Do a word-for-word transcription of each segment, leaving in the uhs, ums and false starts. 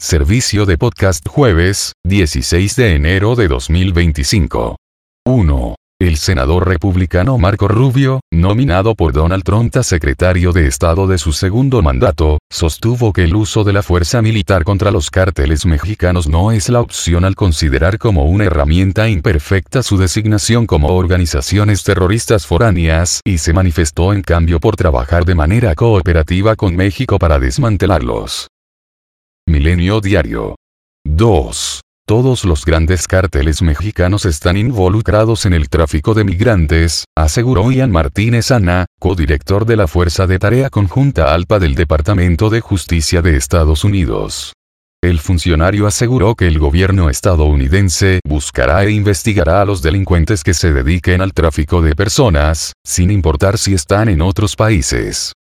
Servicio de podcast jueves, dieciséis de enero de dos mil veinticinco. uno. El senador republicano Marco Rubio, nominado por Donald Trump a secretario de Estado de su segundo mandato, sostuvo que el uso de la fuerza militar contra los cárteles mexicanos no es la opción al considerar como una herramienta imperfecta su designación como organizaciones terroristas foráneas, y se manifestó en cambio por trabajar de manera cooperativa con México para desmantelarlos. Milenio Diario. dos. Todos los grandes cárteles mexicanos están involucrados en el tráfico de migrantes, aseguró Ian Martínez Ana, codirector de la Fuerza de Tarea Conjunta ALPA del Departamento de Justicia de Estados Unidos. El funcionario aseguró que el gobierno estadounidense buscará e investigará a los delincuentes que se dediquen al tráfico de personas, sin importar si están en otros países.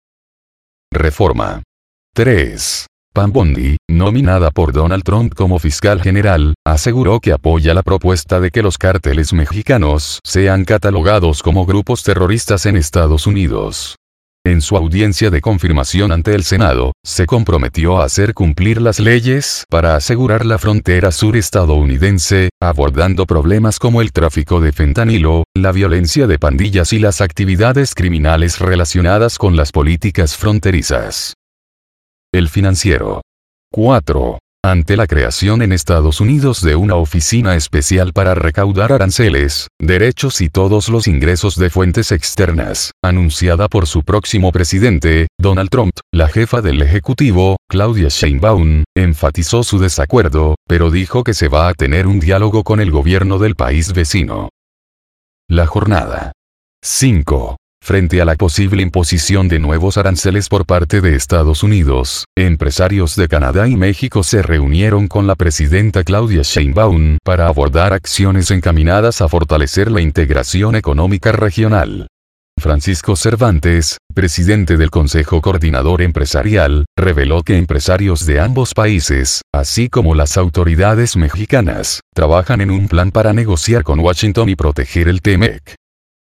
Reforma. tres. Pam Bondi, nominada por Donald Trump como fiscal general, aseguró que apoya la propuesta de que los cárteles mexicanos sean catalogados como grupos terroristas en Estados Unidos. En su audiencia de confirmación ante el Senado, se comprometió a hacer cumplir las leyes para asegurar la frontera sur estadounidense, abordando problemas como el tráfico de fentanilo, la violencia de pandillas y las actividades criminales relacionadas con las políticas fronterizas. El Financiero. cuatro. Ante la creación en Estados Unidos de una oficina especial para recaudar aranceles, derechos y todos los ingresos de fuentes externas, anunciada por su próximo presidente, Donald Trump, la jefa del Ejecutivo, Claudia Sheinbaum, enfatizó su desacuerdo, pero dijo que se va a tener un diálogo con el gobierno del país vecino. La Jornada. cinco. Frente a la posible imposición de nuevos aranceles por parte de Estados Unidos, empresarios de Canadá y México se reunieron con la presidenta Claudia Sheinbaum para abordar acciones encaminadas a fortalecer la integración económica regional. Francisco Cervantes, presidente del Consejo Coordinador Empresarial, reveló que empresarios de ambos países, así como las autoridades mexicanas, trabajan en un plan para negociar con Washington y proteger el TEMEC.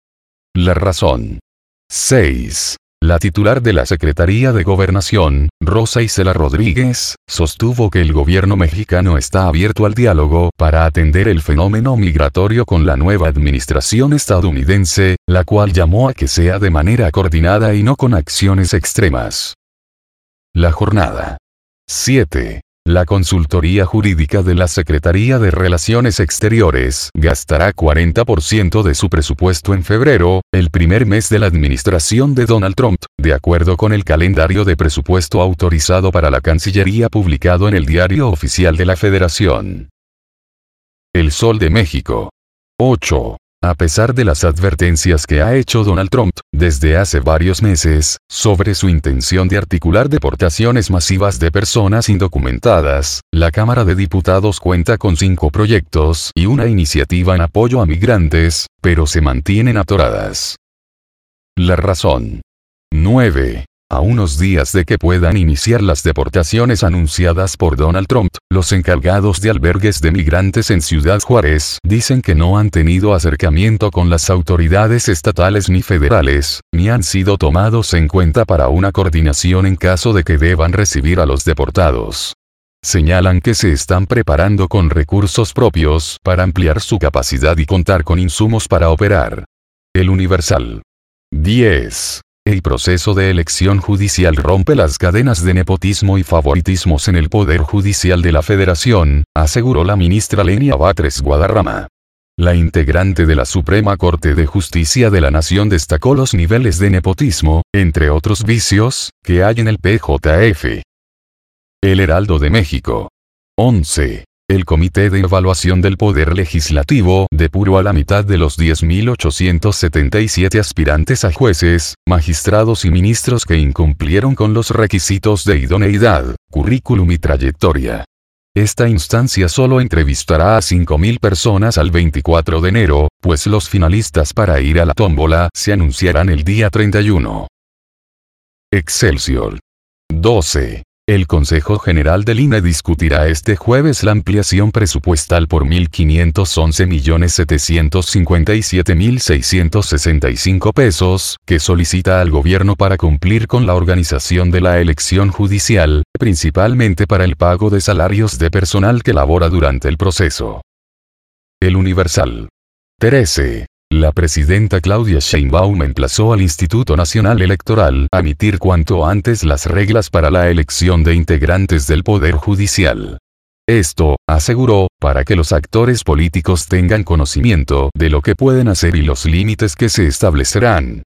La Razón. seis. La titular de la Secretaría de Gobernación, Rosa Isela Rodríguez, sostuvo que el gobierno mexicano está abierto al diálogo para atender el fenómeno migratorio con la nueva administración estadounidense, la cual llamó a que sea de manera coordinada y no con acciones extremas. La Jornada. siete. La consultoría jurídica de la Secretaría de Relaciones Exteriores gastará cuarenta por ciento de su presupuesto en febrero, el primer mes de la administración de Donald Trump, de acuerdo con el calendario de presupuesto autorizado para la Cancillería publicado en el Diario Oficial de la Federación. El Sol de México. ocho. A pesar de las advertencias que ha hecho Donald Trump, desde hace varios meses, sobre su intención de articular deportaciones masivas de personas indocumentadas, la Cámara de Diputados cuenta con cinco proyectos y una iniciativa en apoyo a migrantes, pero se mantienen atoradas. La Razón. nueve. A unos días de que puedan iniciar las deportaciones anunciadas por Donald Trump, los encargados de albergues de migrantes en Ciudad Juárez dicen que no han tenido acercamiento con las autoridades estatales ni federales, ni han sido tomados en cuenta para una coordinación en caso de que deban recibir a los deportados. Señalan que se están preparando con recursos propios para ampliar su capacidad y contar con insumos para operar. El Universal. diez. El proceso de elección judicial rompe las cadenas de nepotismo y favoritismos en el Poder Judicial de la Federación, aseguró la ministra Lenia Batres Guadarrama. La integrante de la Suprema Corte de Justicia de la Nación destacó los niveles de nepotismo, entre otros vicios, que hay en el P J F. El Heraldo de México. once. El Comité de Evaluación del Poder Legislativo depuró a la mitad de los diez mil ochocientos setenta y siete aspirantes a jueces, magistrados y ministros que incumplieron con los requisitos de idoneidad, currículum y trayectoria. Esta instancia solo entrevistará a cinco mil personas al veinticuatro de enero, pues los finalistas para ir a la tómbola se anunciarán el día treinta y uno. Excelsior. doce. El Consejo General del I N E discutirá este jueves la ampliación presupuestal por mil quinientos once millones setecientos cincuenta y siete mil seiscientos sesenta y cinco pesos, que solicita al gobierno para cumplir con la organización de la elección judicial, principalmente para el pago de salarios de personal que labora durante el proceso. El Universal. trece. La presidenta Claudia Sheinbaum emplazó al Instituto Nacional Electoral a emitir cuanto antes las reglas para la elección de integrantes del Poder Judicial. Esto, aseguró, para que los actores políticos tengan conocimiento de lo que pueden hacer y los límites que se establecerán.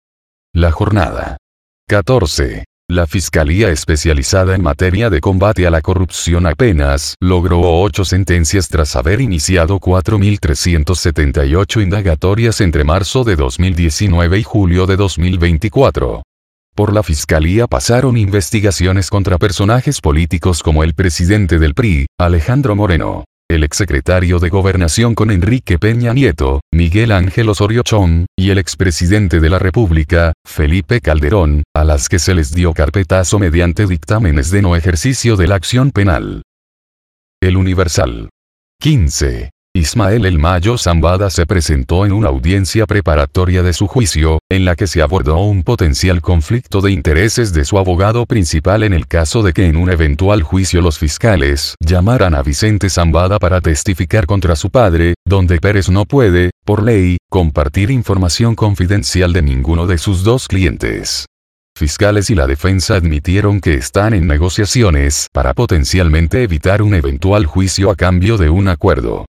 La jornada. catorce. La Fiscalía Especializada en Materia de Combate a la Corrupción apenas logró ocho sentencias tras haber iniciado cuatro mil trescientas setenta y ocho indagatorias entre marzo de dos mil diecinueve y julio de dos mil veinticuatro. Por la Fiscalía pasaron investigaciones contra personajes políticos como el presidente del P R I, Alejandro Moreno, el exsecretario de Gobernación con Enrique Peña Nieto, Miguel Ángel Osorio Chong, y el expresidente de la República, Felipe Calderón, a las que se les dio carpetazo mediante dictámenes de no ejercicio de la acción penal. El Universal. quince. Ismael El Mayo Zambada se presentó en una audiencia preparatoria de su juicio, en la que se abordó un potencial conflicto de intereses de su abogado principal en el caso de que en un eventual juicio los fiscales llamaran a Vicente Zambada para testificar contra su padre, donde Pérez no puede, por ley, compartir información confidencial de ninguno de sus dos clientes. Fiscales y la defensa admitieron que están en negociaciones para potencialmente evitar un eventual juicio a cambio de un acuerdo.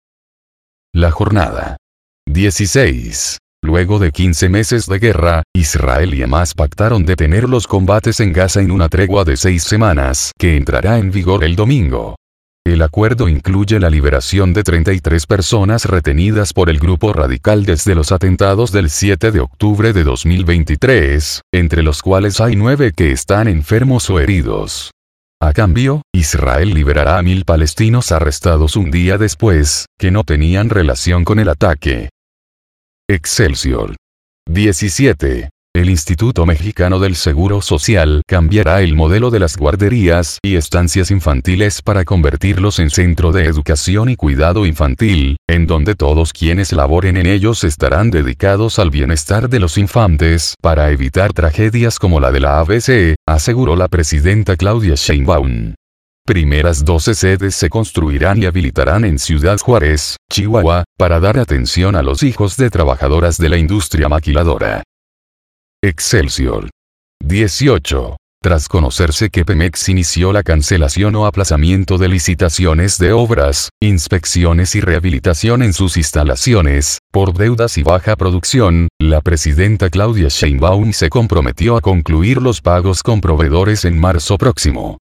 La jornada. dieciséis. Luego de quince meses de guerra, Israel y Hamás pactaron detener los combates en Gaza en una tregua de seis semanas, que entrará en vigor el domingo. El acuerdo incluye la liberación de treinta y tres personas retenidas por el grupo radical desde los atentados del siete de octubre de dos mil veintitrés, entre los cuales hay nueve que están enfermos o heridos. A cambio, Israel liberará a mil palestinos arrestados un día después, que no tenían relación con el ataque. Excelsior. diecisiete. El Instituto Mexicano del Seguro Social cambiará el modelo de las guarderías y estancias infantiles para convertirlos en centro de educación y cuidado infantil, en donde todos quienes laboren en ellos estarán dedicados al bienestar de los infantes para evitar tragedias como la de la A B C, aseguró la presidenta Claudia Sheinbaum. Primeras doce sedes se construirán y habilitarán en Ciudad Juárez, Chihuahua, para dar atención a los hijos de trabajadoras de la industria maquiladora. Excelsior. dieciocho. Tras conocerse que Pemex inició la cancelación o aplazamiento de licitaciones de obras, inspecciones y rehabilitación en sus instalaciones, por deudas y baja producción, la presidenta Claudia Sheinbaum se comprometió a concluir los pagos con proveedores en marzo próximo.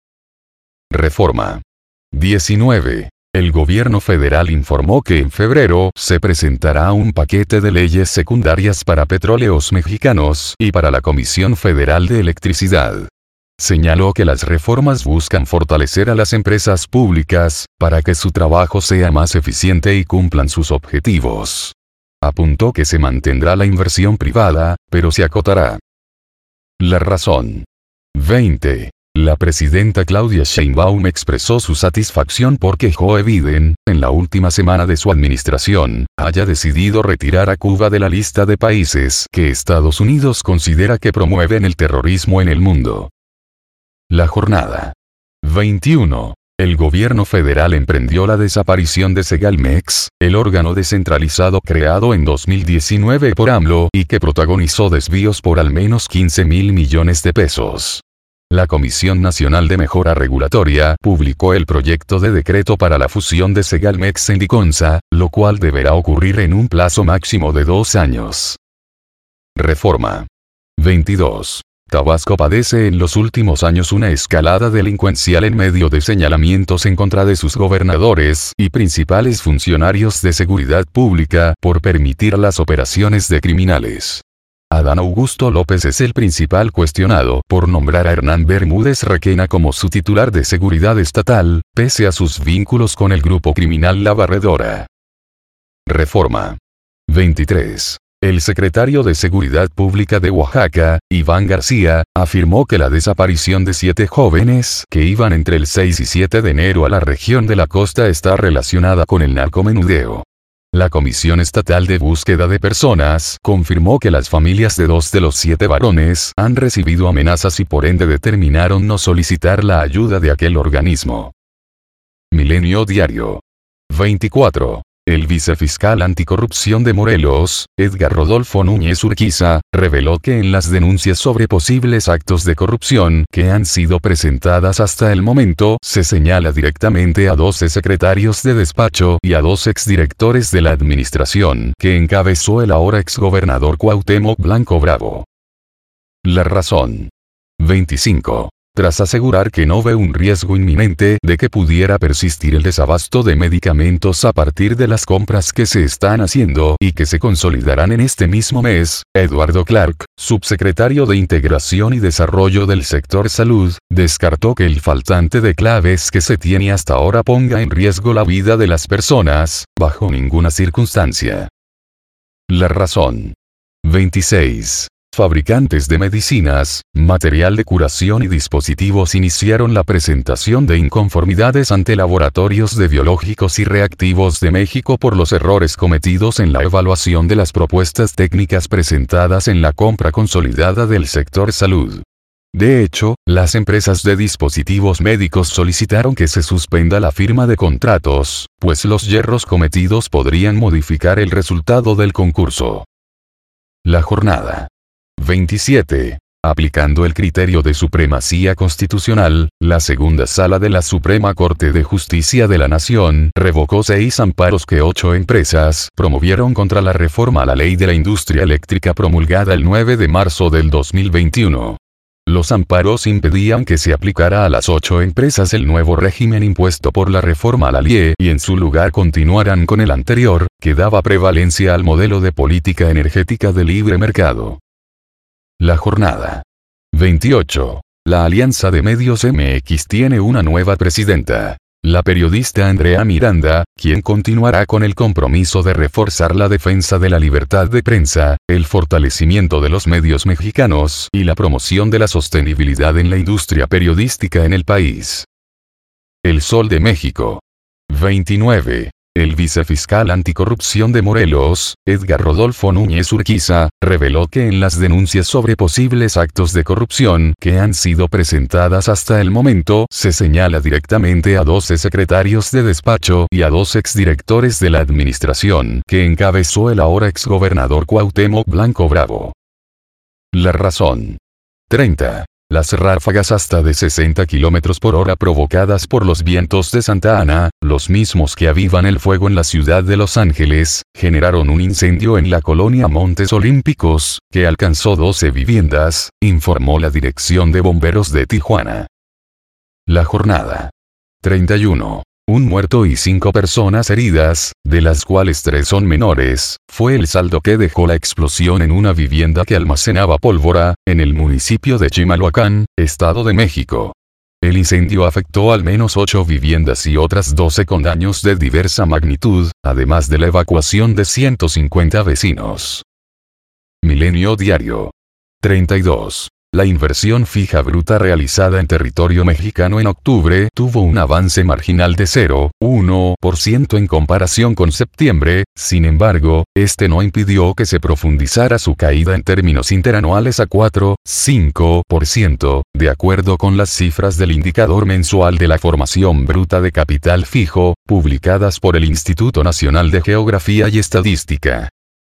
Reforma. diecinueve. El gobierno federal informó que en febrero se presentará un paquete de leyes secundarias para petróleos mexicanos y para la Comisión Federal de Electricidad. Señaló que las reformas buscan fortalecer a las empresas públicas, para que su trabajo sea más eficiente y cumplan sus objetivos. Apuntó que se mantendrá la inversión privada, pero se acotará. La razón. veinte. La presidenta Claudia Sheinbaum expresó su satisfacción porque Joe Biden, en la última semana de su administración, haya decidido retirar a Cuba de la lista de países que Estados Unidos considera que promueven el terrorismo en el mundo. La jornada. veintiuno. El gobierno federal emprendió la desaparición de Segalmex, el órgano descentralizado creado en dos mil diecinueve por AMLO y que protagonizó desvíos por al menos quince mil millones de pesos. La Comisión Nacional de Mejora Regulatoria publicó el proyecto de decreto para la fusión de Segalmex en Liconza, lo cual deberá ocurrir en un plazo máximo de dos años. Reforma. veintidós. Tabasco padece en los últimos años una escalada delincuencial en medio de señalamientos en contra de sus gobernadores y principales funcionarios de seguridad pública por permitir las operaciones de criminales. Adán Augusto López es el principal cuestionado por nombrar a Hernán Bermúdez Requena como su titular de seguridad estatal, pese a sus vínculos con el grupo criminal La Barredora. Reforma. veintitrés. El secretario de Seguridad Pública de Oaxaca, Iván García, afirmó que la desaparición de siete jóvenes que iban entre el seis y siete de enero a la región de la costa está relacionada con el narcomenudeo. La Comisión Estatal de Búsqueda de Personas confirmó que las familias de dos de los siete varones han recibido amenazas y por ende determinaron no solicitar la ayuda de aquel organismo. Milenio Diario. veinticuatro. El vicefiscal anticorrupción de Morelos, Edgar Rodolfo Núñez Urquiza, reveló que en las denuncias sobre posibles actos de corrupción que han sido presentadas hasta el momento se señala directamente a doce secretarios de despacho y a dos exdirectores de la administración que encabezó el ahora exgobernador Cuauhtémoc Blanco Bravo. La razón. veinticinco. Tras asegurar que no ve un riesgo inminente de que pudiera persistir el desabasto de medicamentos a partir de las compras que se están haciendo y que se consolidarán en este mismo mes, Eduardo Clark, subsecretario de Integración y Desarrollo del sector salud, descartó que el faltante de claves que se tiene hasta ahora ponga en riesgo la vida de las personas, bajo ninguna circunstancia. La razón. veintiséis. Fabricantes de medicinas, material de curación y dispositivos iniciaron la presentación de inconformidades ante laboratorios de biológicos y reactivos de México por los errores cometidos en la evaluación de las propuestas técnicas presentadas en la compra consolidada del sector salud. De hecho, las empresas de dispositivos médicos solicitaron que se suspenda la firma de contratos, pues los yerros cometidos podrían modificar el resultado del concurso. La jornada. veintisiete. Aplicando el criterio de supremacía constitucional, la segunda sala de la Suprema Corte de Justicia de la Nación revocó seis amparos que ocho empresas promovieron contra la reforma a la Ley de la Industria Eléctrica promulgada el nueve de marzo del dos mil veintiuno. Los amparos impedían que se aplicara a las ocho empresas el nuevo régimen impuesto por la reforma a la L I E y en su lugar continuaran con el anterior, que daba prevalencia al modelo de política energética de libre mercado. La jornada. veintiocho. La Alianza de Medios M X tiene una nueva presidenta. La periodista Andrea Miranda, quien continuará con el compromiso de reforzar la defensa de la libertad de prensa, el fortalecimiento de los medios mexicanos y la promoción de la sostenibilidad en la industria periodística en el país. El Sol de México. veintinueve. El vicefiscal anticorrupción de Morelos, Edgar Rodolfo Núñez Urquiza, reveló que en las denuncias sobre posibles actos de corrupción que han sido presentadas hasta el momento se señala directamente a doce secretarios de despacho y a dos exdirectores de la administración que encabezó el ahora exgobernador Cuauhtémoc Blanco Bravo. La razón. treinta. Las ráfagas hasta de sesenta kilómetros por hora provocadas por los vientos de Santa Ana, los mismos que avivan el fuego en la ciudad de Los Ángeles, generaron un incendio en la colonia Montes Olímpicos, que alcanzó doce viviendas, informó la Dirección de Bomberos de Tijuana. La jornada. treinta y uno. Un muerto y cinco personas heridas, de las cuales tres son menores, fue el saldo que dejó la explosión en una vivienda que almacenaba pólvora, en el municipio de Chimalhuacán, Estado de México. El incendio afectó al menos ocho viviendas y otras doce con daños de diversa magnitud, además de la evacuación de ciento cincuenta vecinos. Milenio Diario. treinta y dos. La inversión fija bruta realizada en territorio mexicano en octubre tuvo un avance marginal de cero coma uno por ciento en comparación con septiembre, sin embargo, este no impidió que se profundizara su caída en términos interanuales a cuatro coma cinco por ciento, de acuerdo con las cifras del indicador mensual de la formación bruta de capital fijo, publicadas por el Instituto Nacional de Geografía y Estadística.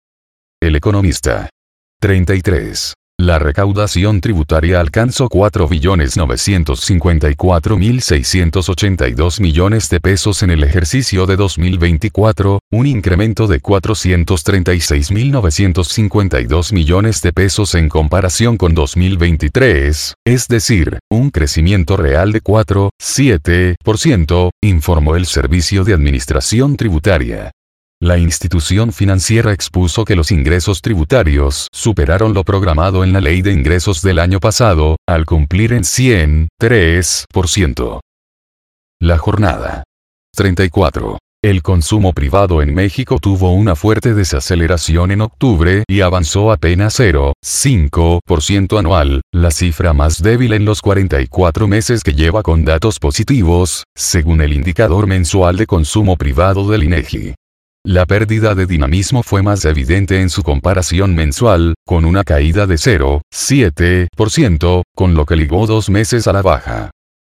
El Economista. treinta y tres. La recaudación tributaria alcanzó cuatro billones novecientos cincuenta y cuatro mil seiscientos ochenta y dos millones de pesos en el ejercicio de dos mil veinticuatro, un incremento de cuatrocientos treinta y seis mil novecientos cincuenta y dos millones de pesos en comparación con dos mil veintitrés, es decir, un crecimiento real de cuatro coma siete por ciento, informó el Servicio de Administración Tributaria. La institución financiera expuso que los ingresos tributarios superaron lo programado en la Ley de Ingresos del año pasado, al cumplir en ciento tres por ciento. La jornada. treinta y cuatro. El consumo privado en México tuvo una fuerte desaceleración en octubre y avanzó apenas cero punto cinco por ciento anual, la cifra más débil en los cuarenta y cuatro meses que lleva con datos positivos, según el indicador mensual de consumo privado del INEGI. La pérdida de dinamismo fue más evidente en su comparación mensual, con una caída de cero punto siete por ciento, con lo que ligó dos meses a la baja.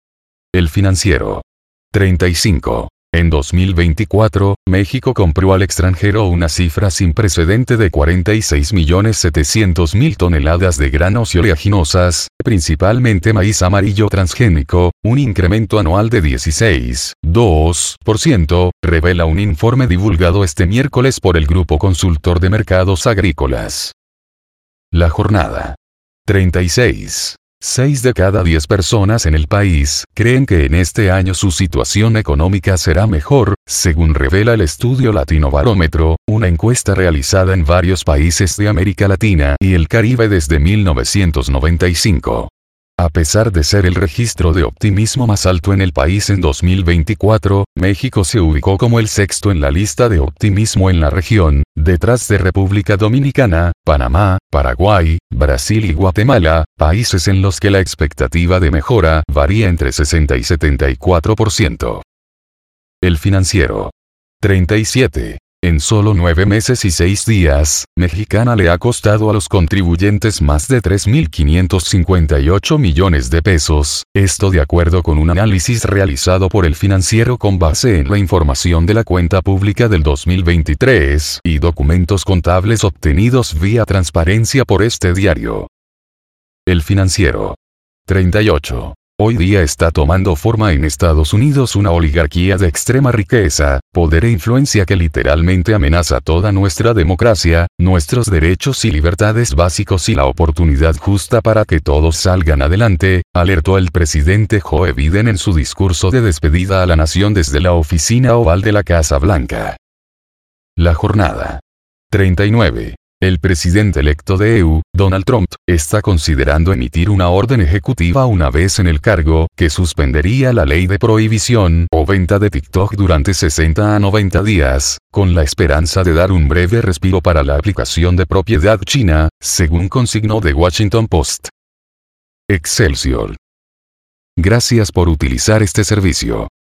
El Financiero. treinta y cinco. En dos mil veinticuatro, México compró al extranjero una cifra sin precedente de cuarenta y seis millones setecientos mil toneladas de granos y oleaginosas, principalmente maíz amarillo transgénico, un incremento anual de dieciséis punto dos por ciento, revela un informe divulgado este miércoles por el Grupo Consultor de Mercados Agrícolas. La jornada. treinta y seis. Seis de cada diez personas en el país creen que en este año su situación económica será mejor, según revela el estudio Latino Barómetro, una encuesta realizada en varios países de América Latina y el Caribe desde mil novecientos noventa y cinco. A pesar de ser el registro de optimismo más alto en el país en dos mil veinticuatro, México se ubicó como el sexto en la lista de optimismo en la región, detrás de República Dominicana, Panamá, Paraguay, Brasil y Guatemala, países en los que la expectativa de mejora varía entre sesenta y setenta y cuatro por ciento. El Financiero. treinta y siete. En solo nueve meses y seis días, Mexicana le ha costado a los contribuyentes más de tres mil quinientos cincuenta y ocho millones de pesos, esto de acuerdo con un análisis realizado por El Financiero con base en la información de la cuenta pública del dos mil veintitrés y documentos contables obtenidos vía transparencia por este diario. El Financiero. treinta y ocho. Hoy día está tomando forma en Estados Unidos una oligarquía de extrema riqueza, poder e influencia que literalmente amenaza toda nuestra democracia, nuestros derechos y libertades básicos y la oportunidad justa para que todos salgan adelante, alertó el presidente Joe Biden en su discurso de despedida a la nación desde la oficina oval de la Casa Blanca. La jornada. treinta y nueve. El presidente electo de E U, Donald Trump, está considerando emitir una orden ejecutiva una vez en el cargo, que suspendería la ley de prohibición o venta de TikTok durante sesenta a noventa días, con la esperanza de dar un breve respiro para la aplicación de propiedad china, según consignó The Washington Post. Excelsior. Gracias por utilizar este servicio.